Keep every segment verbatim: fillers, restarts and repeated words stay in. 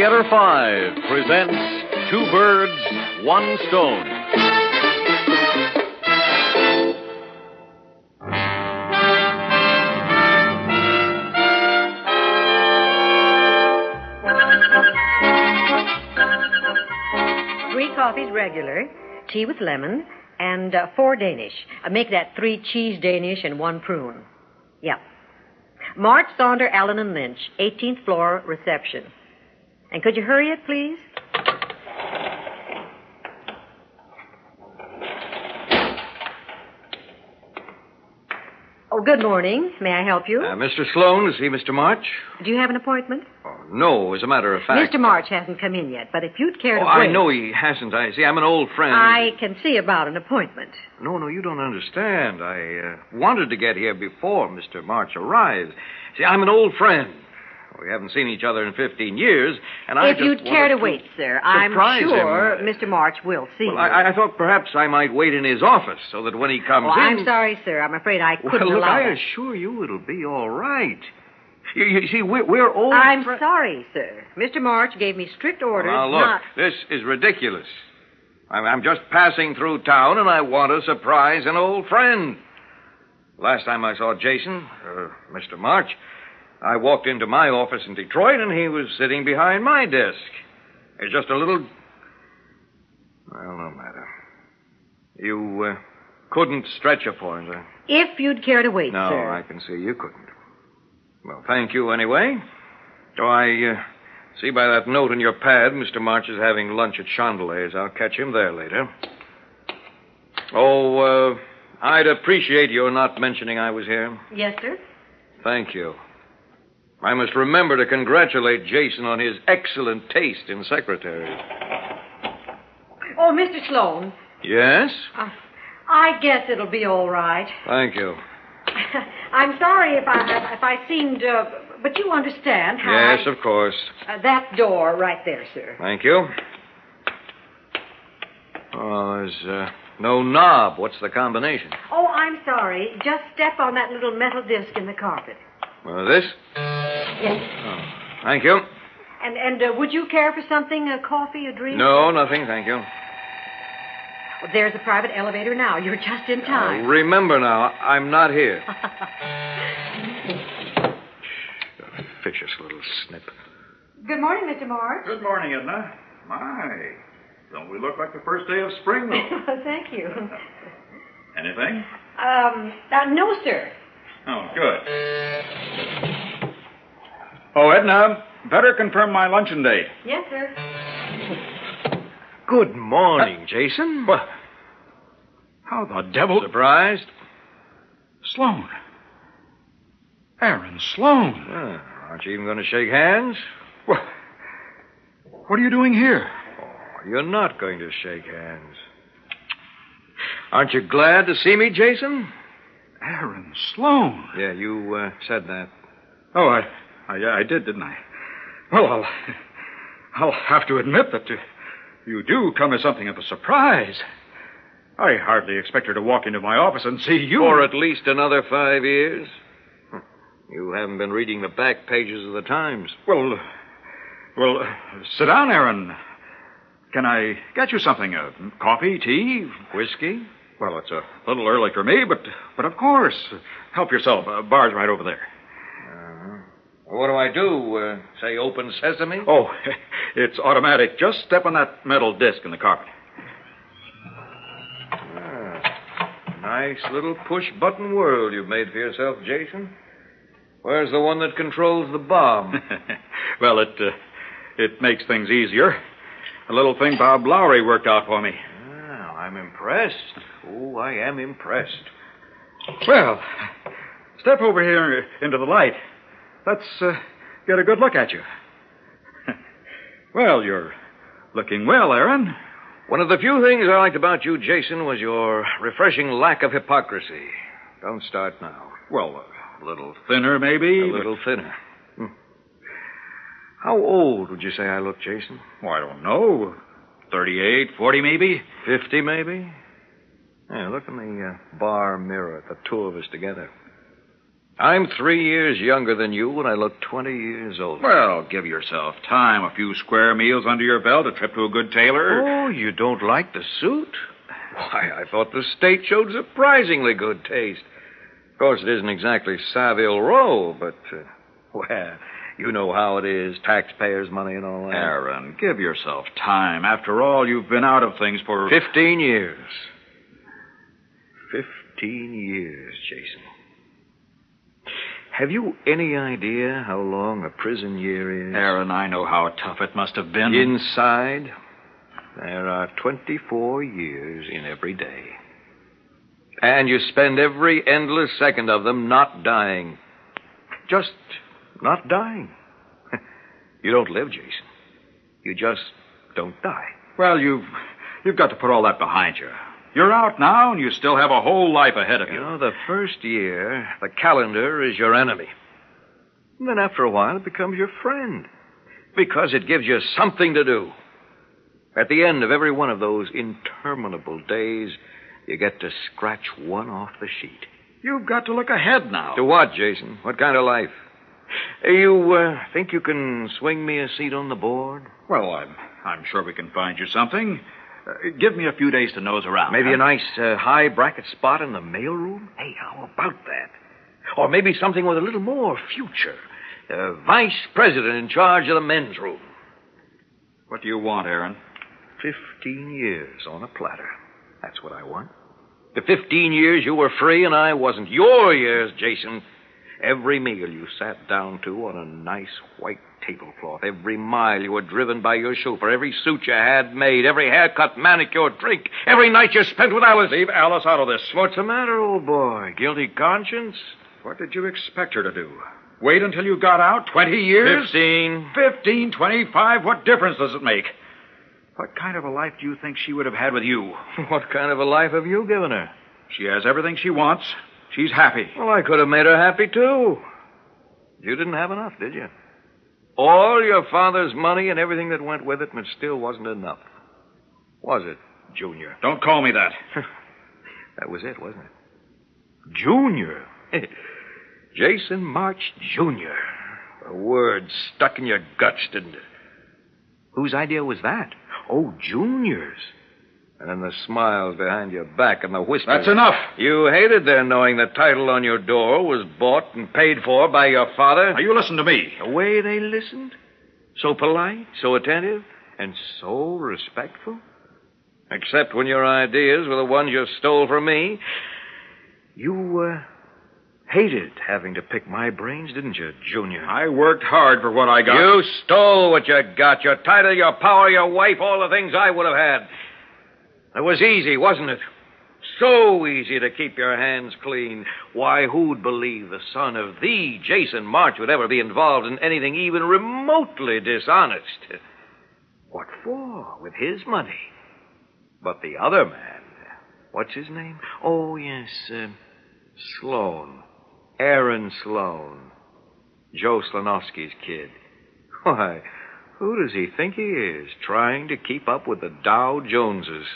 Theater Five presents Two Birds, One Stone. Three coffees regular, tea with lemon, and uh, four Danish. Uh, make that three cheese Danish and one prune. Yep. March, Saunder, Allen, and Lynch, eighteenth floor, reception. And could you hurry it, please? Oh, good morning. May I help you? Uh, Mister Sloan to see Mister March? Do you have an appointment? Oh, no, as a matter of fact. Mister March hasn't come in yet, but if you'd care to Oh, wait... I know he hasn't. I see. I'm an old friend. I can see about an appointment. No, no, you don't understand. I uh, wanted to get here before Mister March arrives. See, I'm an old friend. We haven't seen each other in fifteen years, and I If just you'd care to wanted wait, sir, I'm surprise sure him. Mister March will see Well, you. I, I thought perhaps I might wait in his office so that when he comes Oh, in... I'm sorry, sir. I'm afraid I couldn't Well, look, allow I that. assure you it'll be all right. You, you see, we're, we're old I'm fri- sorry, sir. Mister March gave me strict orders Now, look, not... this is ridiculous. I'm, I'm just passing through town, and I want to surprise an old friend. Last time I saw Jason, uh, Mister March, I walked into my office in Detroit, and he was sitting behind my desk. It's just a little... Well, no matter. You uh, couldn't stretch a point, huh? If you'd care to wait, No, sir. I can see you couldn't. Well, thank you anyway. So I uh, see by that note in your pad, Mister March is having lunch at Chandeliers. I'll catch him there later. Oh, uh, I'd appreciate your not mentioning I was here. Yes, sir? Thank you. I must remember to congratulate Jason on his excellent taste in secretaries. Oh, Mister Sloan. Yes? Uh, I guess it'll be all right. Thank you. I'm sorry if I if I seemed, uh, but you understand how. Yes, I- of course. Uh, that door right there, sir. Thank you. Oh, there's uh, no knob. What's the combination? Oh, I'm sorry. Just step on that little metal disc in the carpet. Uh, this? Yes. Oh, thank you. And and uh, would you care for something, a coffee, a drink? No, nothing, thank you. Well, there's a private elevator now. You're just in Uh, time. remember now, I'm not here. Vicious little snip. Good morning, Mister March. Good morning, Edna. My, don't we look like the first day of spring, though? Thank you. Anything? Um, uh, no, sir. Oh, good. Oh, Edna, better confirm my luncheon date. Yes, sir. Good morning, Jason. What? How the devil... Surprised? Sloan. Aaron Sloan. Ah, aren't you even going to shake hands? What? What are you doing here? Oh, you're not going to shake hands. Aren't you glad to see me, Jason? Aaron Sloan. Yeah, you uh, said that. Oh, I, I, I did, didn't I? Well, I'll, I'll have to admit that uh, you do come as something of a surprise. I hardly expect her to walk into my office and see you. For at least another five years. Hm. You haven't been reading the back pages of the Times. Well, uh, well, uh, sit down, Aaron. Can I get you something? Uh, coffee, tea? Whiskey? Well, it's a little early for me, but but of course. Help yourself. Uh, bar's right over there. Uh-huh. What do I do? Uh, say open sesame? Oh, it's automatic. Just step on that metal disc in the carpet. Ah, nice little push-button world you've made for yourself, Jason. Where's the one that controls the bomb? Well, it uh, it makes things easier. A little thing Bob Lowry worked out for me. Ah, I'm impressed. Oh, I am impressed. Well, step over here into the light. Let's uh, get a good look at you. Well, you're looking well, Aaron. One of the few things I liked about you, Jason, was your refreshing lack of hypocrisy. Don't start now. Well, a little thinner, maybe. A little thinner. Hmm. How old would you say I look, Jason? Oh, I don't know. Thirty-eight, forty, maybe. Fifty, maybe? Yeah, look in the uh, bar mirror at the two of us together. I'm three years younger than you, and I look twenty years older. Well, give yourself time. A few square meals under your belt, a trip to a good tailor. Oh, you don't like the suit? Why, I thought the state showed surprisingly good taste. Of course, it isn't exactly Savile Row, but, uh, well, you know how it is, taxpayers' money and all that. Aaron, give yourself time. After all, you've been out of things for... Fifteen years. Fifteen years, Jason. Have you any idea how long a prison year is? Aaron, I know how tough it must have been. Inside, there are twenty-four years in every day. And you spend every endless second of them not dying. Just not dying. You don't live, Jason. You just don't die. Well, you've you've got to put all that behind you. You're out now, and you still have a whole life ahead of you. You know, the first year, the calendar is your enemy. And then after a while, it becomes your friend. Because it gives you something to do. At the end of every one of those interminable days, you get to scratch one off the sheet. You've got to look ahead now. To what, Jason? What kind of life? You uh, think you can swing me a seat on the board? Well, I'm, I'm sure we can find you something. Uh, give me a few days to nose around. Maybe huh? a nice uh, high bracket spot in the mailroom? Hey, how about that? Or maybe something with a little more future. Uh, vice president in charge of the men's room. What do you want, Aaron? Fifteen years on a platter. That's what I want. The fifteen years you were free and I wasn't. Your years, Jason. Every meal you sat down to on a nice white tablecloth. Every mile you were driven by your chauffeur. Every suit you had made. Every haircut, manicure, drink. Every night you spent with Alice. Leave Alice out of this. What's the matter, old boy? Guilty conscience? What did you expect her to do? Wait until you got out? Twenty years? Fifteen. Fifteen, twenty-five? What difference does it make? What kind of a life do you think she would have had with you? What kind of a life have you given her? She has everything she wants. She's happy. Well, I could have made her happy, too. You didn't have enough, did you? All your father's money and everything that went with it, and it still wasn't enough. Was it, Junior? Don't call me that. That was it, wasn't it? Junior? Jason March, Junior A word stuck in your guts, didn't it? Whose idea was that? Oh, Junior's. And then the smiles behind your back and the whispers. That's enough. You hated their knowing the title on your door was bought and paid for by your father. Now, you listen to me. The way they listened? So polite, so attentive, and so respectful? Except when your ideas were the ones you stole from me. You, uh, hated having to pick my brains, didn't you, Junior? I worked hard for what I got. You stole what you got. Your title, your power, your wife, all the things I would have had. It was easy, wasn't it? So easy to keep your hands clean. Why, who'd believe the son of the Jason March would ever be involved in anything even remotely dishonest? What for? With his money. But the other man, what's his name? Oh, yes, uh, Sloan. Aaron Sloan. Joe Slonowski's kid. Why, who does he think he is, trying to keep up with the Dow Joneses?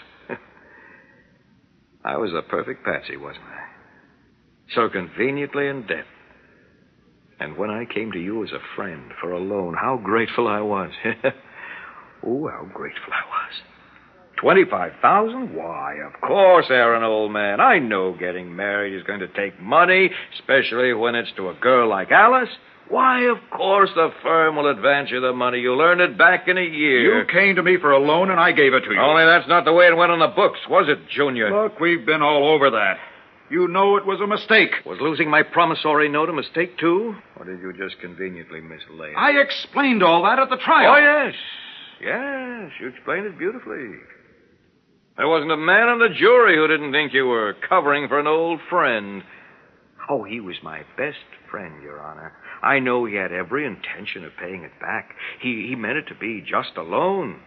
I was a perfect patsy, wasn't I? So conveniently in debt. And when I came to you as a friend for a loan, how grateful I was. Oh, how grateful I was. Twenty-five thousand? Why, of course, Aaron, old man. I know getting married is going to take money, especially when it's to a girl like Alice. Why, of course, the firm will advance you the money. You'll earn it back in a year. You came to me for a loan, and I gave it to you. Only that's not the way it went on the books, was it, Junior? Look, we've been all over that. You know it was a mistake. Was losing my promissory note a mistake, too? Or did you just conveniently mislay it? I explained all that at the trial. Oh, yes. Yes, you explained it beautifully. There wasn't a man on the jury who didn't think you were covering for an old friend. Oh, he was my best friend, Your Honor. I know he had every intention of paying it back. He, he meant it to be just a loan.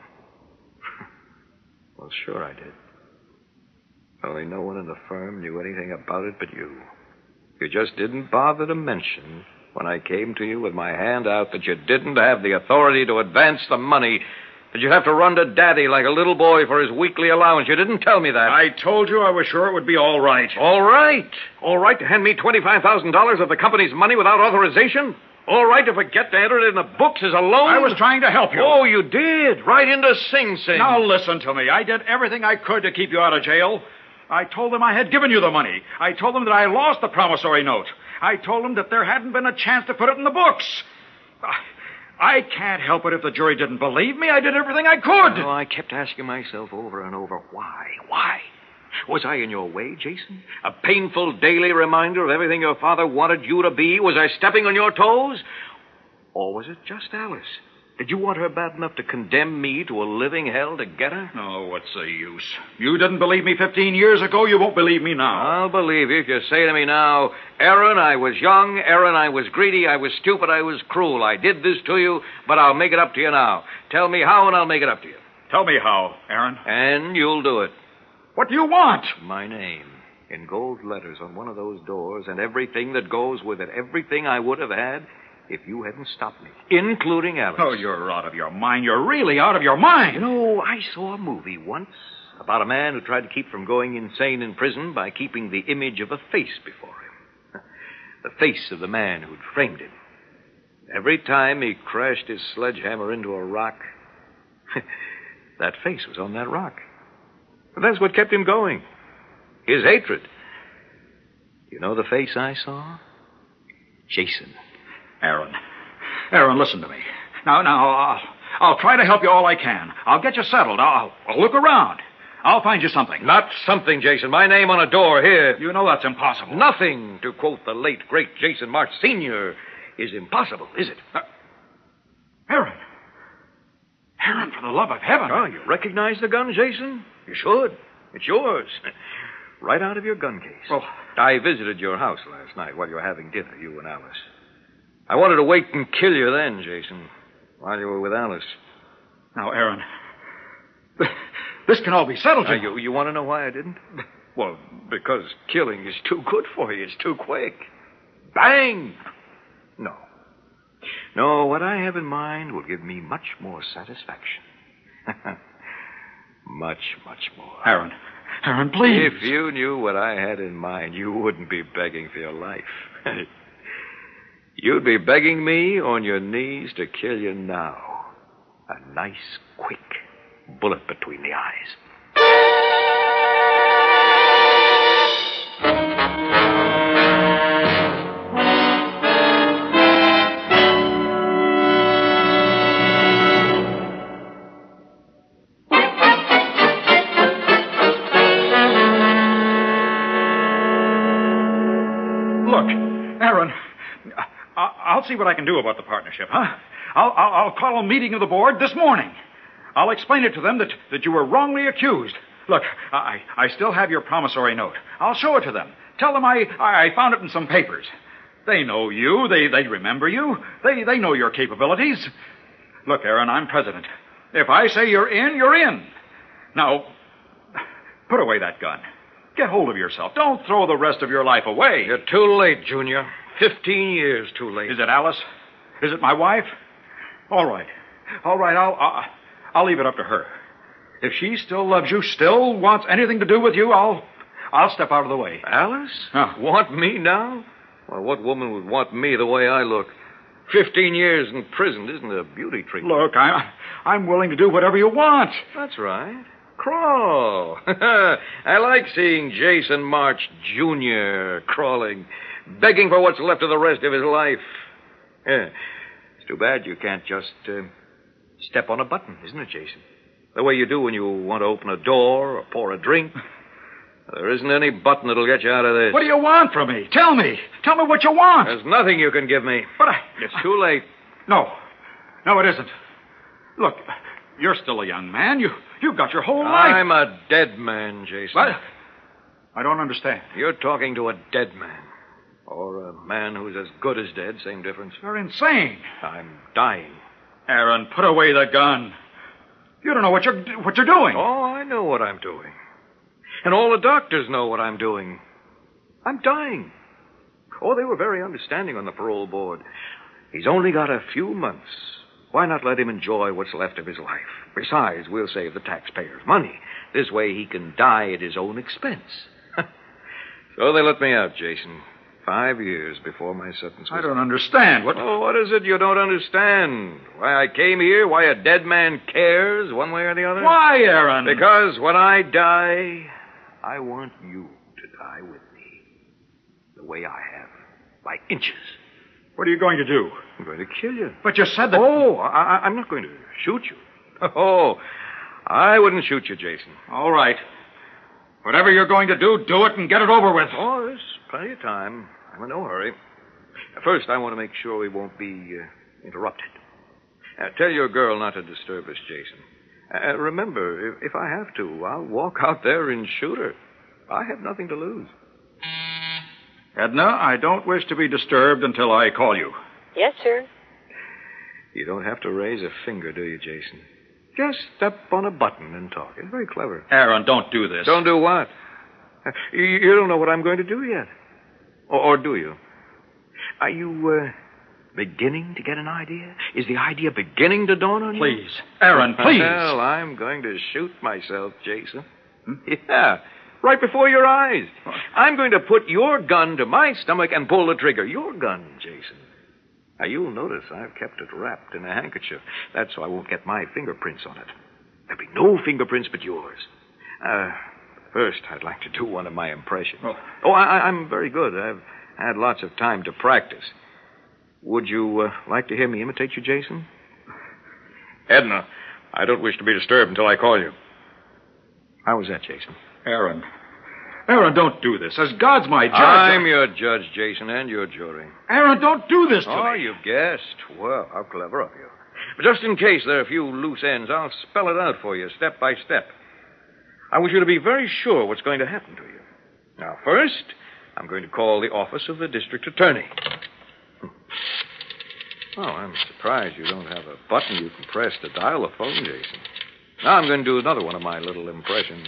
Well, sure I did. Only no one in the firm knew anything about it but you. You just didn't bother to mention when I came to you with my hand out that you didn't have the authority to advance the money That you'd have to run to Daddy like a little boy for his weekly allowance. You didn't tell me that. I told you I was sure it would be all right. All right. All right to hand me twenty-five thousand dollars of the company's money without authorization? All right to forget to enter it in the books as a loan? I was trying to help you. Oh, you did? Right into Sing Sing. Now listen to me. I did everything I could to keep you out of jail. I told them I had given you the money. I told them that I lost the promissory note. I told them that there hadn't been a chance to put it in the books. I can't help it if the jury didn't believe me. I did everything I could. Oh, I kept asking myself over and over, why? Why? Was I in your way, Jason? A painful daily reminder of everything your father wanted you to be? Was I stepping on your toes? Or was it just Alice? Did you want her bad enough to condemn me to a living hell to get her? Oh, what's the use? You didn't believe me fifteen years ago. You won't believe me now. I'll believe you if you say to me now, Aaron, I was young, Aaron, I was greedy, I was stupid, I was cruel. I did this to you, but I'll make it up to you now. Tell me how and I'll make it up to you. Tell me how, Aaron. And you'll do it. What do you want? My name in gold letters on one of those doors and everything that goes with it. Everything I would have had if you hadn't stopped me, including Alice. Oh, you're out of your mind. You're really out of your mind. You know, I saw a movie once about a man who tried to keep from going insane in prison by keeping the image of a face before him. The face of the man who'd framed him. Every time he crashed his sledgehammer into a rock, that face was on that rock. But that's what kept him going. His hatred. You know the face I saw? Jason. Aaron. Aaron, listen to me. Now, now, I'll, I'll try to help you all I can. I'll get you settled. I'll, I'll look around. I'll find you something. Not something, Jason. My name on a door here. You know that's impossible. Nothing, to quote the late, great Jason March Senior, is impossible, is it? Uh, Aaron. Aaron, for the love of heaven. Oh, you recognize the gun, Jason? You should. It's yours. Right out of your gun case. Oh. I visited your house last night while you were having dinner, you and Alice. I wanted to wait and kill you then, Jason, while you were with Alice. Now, Aaron, this can all be settled. Now, you, you want to know why I didn't? Well, because killing is too good for you. It's too quick. Bang! No. No, what I have in mind will give me much more satisfaction. much, much more. Aaron, Aaron, please. If you knew what I had in mind, you wouldn't be begging for your life. You'd be begging me on your knees to kill you now. A nice, quick bullet between the eyes. Look, Aaron, I'll see what I can do about the partnership, huh? I'll, I'll, I'll call a meeting of the board this morning. I'll explain it to them that, that you were wrongly accused. Look, I, I still have your promissory note. I'll show it to them. Tell them I, I found it in some papers. They know you. They, they remember you. They, they know your capabilities. Look, Aaron, I'm president. If I say you're in, you're in. Now, put away that gun. Get hold of yourself. Don't throw the rest of your life away. You're too late, Junior. Fifteen years too late. Is it Alice? Is it my wife? All right. All right, I'll, I'll, I'll leave it up to her. If she still loves you, still wants anything to do with you, I'll, I'll step out of the way. Alice? Huh. Want me now? Well, what woman would want me the way I look? Fifteen years in prison isn't a beauty treatment. Look, I'm, I'm willing to do whatever you want. That's right. Crawl. I like seeing Jason March, Junior crawling, begging for what's left of the rest of his life. Yeah. It's too bad you can't just uh, step on a button, isn't it, Jason? The way you do when you want to open a door or pour a drink. There isn't any button that'll get you out of this. What do you want from me? Tell me. Tell me what you want. There's nothing you can give me. But I... It's too late. No. No, it isn't. Look, you're still a young man. You, you've got your whole life. I'm a dead man, Jason. What? I don't understand. You're talking to a dead man. Or a man who's as good as dead, same difference. You're insane. I'm dying. Aaron, put away the gun. You don't know what you're what you're doing. Oh, I know what I'm doing. And all the doctors know what I'm doing. I'm dying. Oh, they were very understanding on the parole board. He's only got a few months. Why not let him enjoy what's left of his life? Besides, we'll save the taxpayers money. This way he can die at his own expense. So they let me out, Jason. Five years before my sentence was... I don't understand. What... Oh, what is it you don't understand? Why I came here? Why a dead man cares one way or the other? Why, Aaron? Because when I die, I want you to die with me. The way I have. By inches. What are you going to do? I'm going to kill you. But you said that... Oh, I, I'm not going to shoot you. Oh, I wouldn't shoot you, Jason. All right. Whatever you're going to do, do it and get it over with. Oh, there's plenty of time. I'm in no hurry. First, I want to make sure we won't be uh, interrupted. Uh, tell your girl not to disturb us, Jason. Uh, remember, if, if I have to, I'll walk out there and shoot her. I have nothing to lose. Edna, I don't wish to be disturbed until I call you. Yes, sir. You don't have to raise a finger, do you, Jason? Just step on a button and talk. It's very clever. Aaron, don't do this. Don't do what? Uh, You, you don't know what I'm going to do yet. Or, or do you? Are you uh, beginning to get an idea? Is the idea beginning to dawn on you? Please. Aaron, please. Well, I'm going to shoot myself, Jason. Hmm? Yeah. Right before your eyes. I'm going to put your gun to my stomach and pull the trigger. Your gun, Jason. Now, you'll notice I've kept it wrapped in a handkerchief. That's so I won't get my fingerprints on it. There'll be no fingerprints but yours. Uh, first, I'd like to do one of my impressions. Oh, oh I, I'm very good. I've had lots of time to practice. Would you uh, like to hear me imitate you, Jason? Edna, I don't wish to be disturbed until I call you. How was that, Jason? Aaron. Aaron, don't do this. As God's my judge... I'm your judge, Jason, and your jury. Aaron, don't do this to Oh, me. you guessed. Well, how clever of you. But just in case there are a few loose ends, I'll spell it out for you, step by step. I want you to be very sure what's going to happen to you. Now, first, I'm going to call the office of the district attorney. Oh, I'm surprised you don't have a button you can press to dial the phone, Jason. Now I'm going to do another one of my little impressions.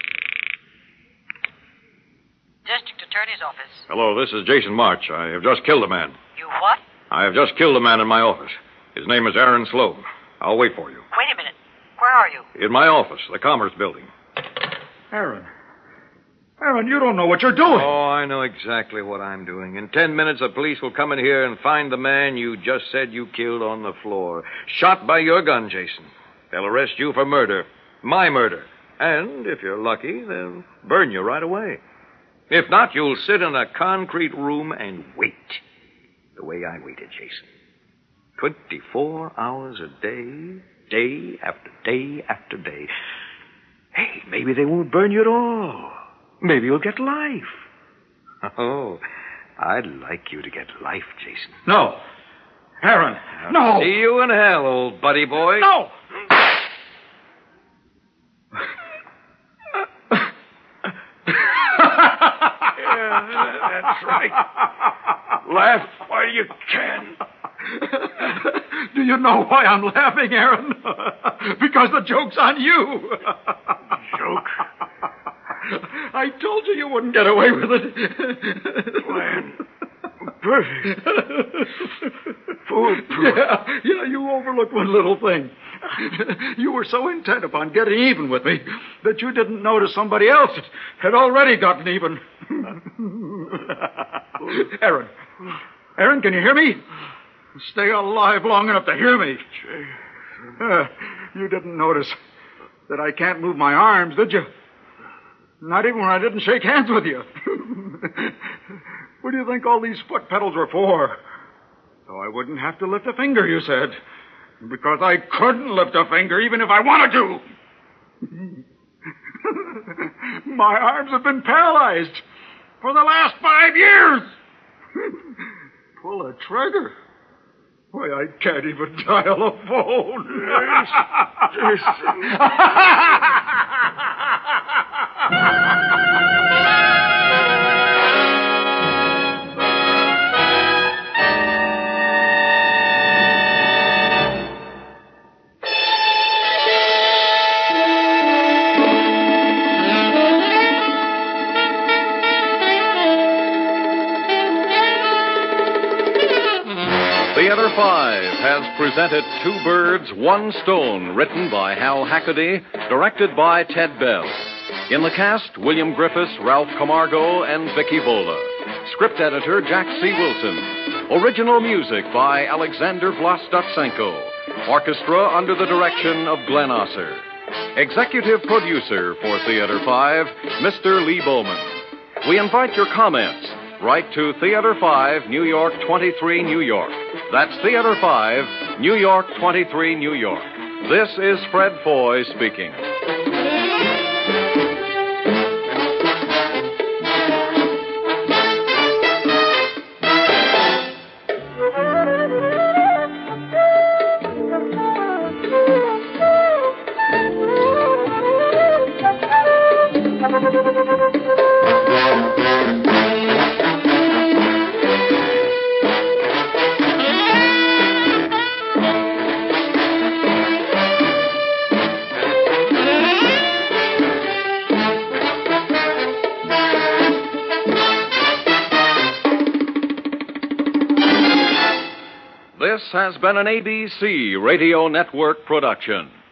District Attorney's office. Hello, this is Jason March. I have just killed a man. You what? I have just killed a man in my office. His name is Aaron Sloan. I'll wait for you. Wait a minute. Where are you? In my office, the Commerce Building. Aaron. Aaron, you don't know what you're doing. Oh, I know exactly what I'm doing. In ten minutes, the police will come in here and find the man you just said you killed on the floor. Shot by your gun, Jason. They'll arrest you for murder. My murder. And, if you're lucky, they'll burn you right away. If not, you'll sit in a concrete room and wait. The way I waited, Jason. Twenty-four hours a day, day after day after day. Hey, maybe they won't burn you at all. Maybe you'll get life. Oh, I'd like you to get life, Jason. No. Aaron, I'll no. See you in hell, old buddy boy. No. Yeah, that's right. Laugh while you can. Do you know why I'm laughing, Aaron? Because the joke's on you. Joke? I told you you wouldn't get away with it. Plan. Perfect. Foolproof. Yeah, yeah, you overlooked one little thing. You were so intent upon getting even with me that you didn't notice somebody else had already gotten even. Aaron. Aaron, can you hear me? Stay alive long enough to hear me. Uh, you didn't notice that I can't move my arms, did you? Not even when I didn't shake hands with you. What do you think all these foot pedals were for? So I wouldn't have to lift a finger, you said. Because I couldn't lift a finger even if I wanted to. My arms have been paralyzed for the last five years. Pull a trigger? Why, I can't even dial a phone. Theater five has presented Two Birds, One Stone, written by Hal Hackaday, directed by Ted Bell. In the cast, William Griffiths, Ralph Camargo, and Vicky Vola. Script editor, Jack C. Wilson. Original music by Alexander Vlastotsenko. Orchestra under the direction of Glenn Osser. Executive producer for Theater five, Mister Lee Bowman. We invite your comments. Write to Theater five, New York twenty-three, New York. That's Theater five, New York twenty-three, New York. This is Fred Foy speaking. This has been an A B C Radio Network production.